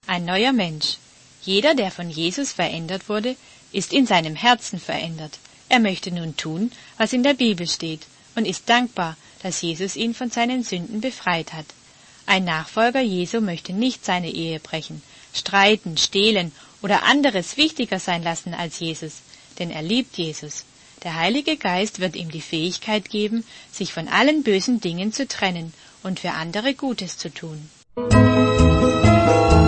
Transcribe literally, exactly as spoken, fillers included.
ein neuer Mensch. Jeder, der von Jesus verändert wurde, ist in seinem Herzen verändert. Er möchte nun tun, was in der Bibel steht, und ist dankbar, dass Jesus ihn von seinen Sünden befreit hat. Ein Nachfolger Jesu möchte nicht seine Ehe brechen, streiten, stehlen oder anderes wichtiger sein lassen als Jesus, denn er liebt Jesus. Der Heilige Geist wird ihm die Fähigkeit geben, sich von allen bösen Dingen zu trennen und für andere Gutes zu tun.